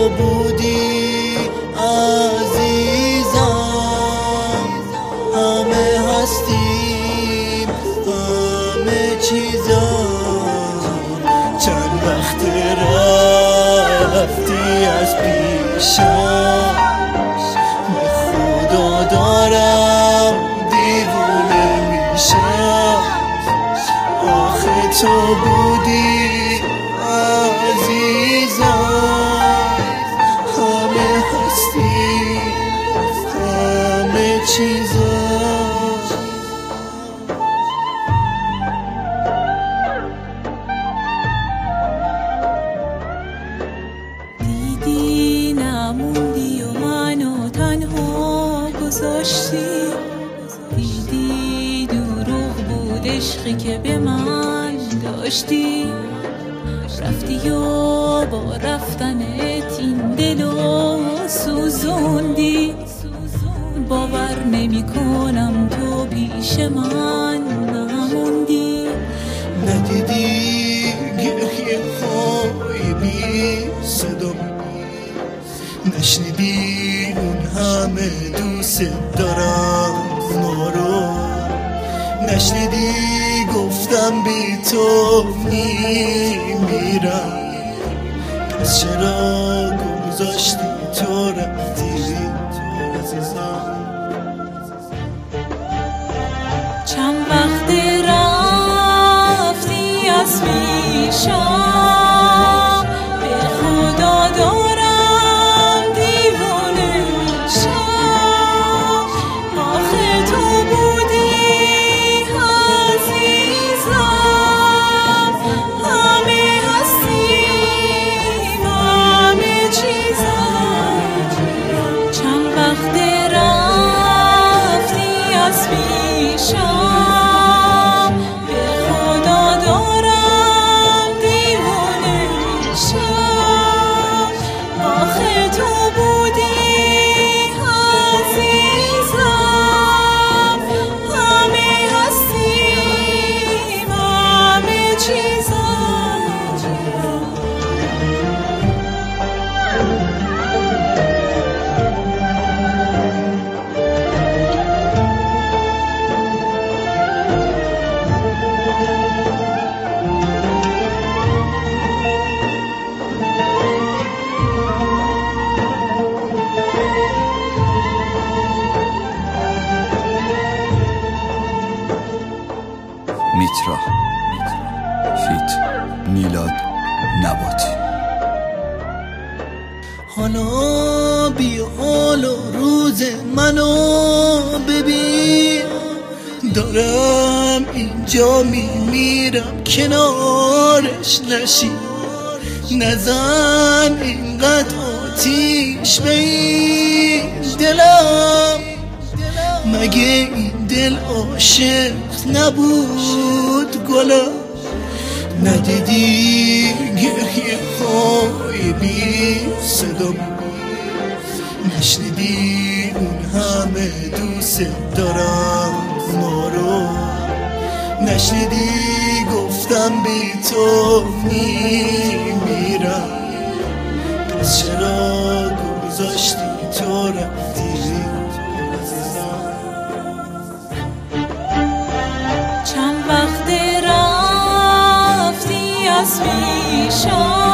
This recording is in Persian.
تو بودی عزیزم. همه هستیم همه چیزم، چند وقت رفتی از پیشم. به خدا دارم دیوونه میشم. آخه تو بودی عزیزم. همه هستی همه چیزم. دیدی نموندی و منو تنها گذاشتی. دیدی دروغ بود عشقی که به من داشتی. رفتی و با رفتنت این دلو سوزوندی. باور نمی کنم تو پیش من نموندی. ندیدی گریه های بی صدا، نشنیدی اون همه دوست دارم ما رو، نشنیدی گفتم بی تو میمیرم. پس چرا گذاشتی تو رفتی عزیزم؟ چند وقت رفتی از پیشم. به خدا دارم دیوونه میشم. آخه تو بودی عزیزم. همه هستیم همه چیزم. چند وقت رفتی از پیشم. به خدا دارم دیوونه میشم. آخه تو بودی عزیزم. همه هستیم همه چیزم. میترا فیت میلاد نباتی. حالا بی حال و روز منو ببین، دارم اینجا میمیرم کنارش نشی. نزن اینقدر آتیش به این دلم، مگه این دل عاشق نبود گلم؟ ندیدی گریه های بی صدا، نشنیدی اون همه دوست دارم ما رو، نشنیدی گفتم بی تو میمیرم. پس چرا گذاشتی تو رفتی عزیزم؟ چند وقت رفتی از پیشم.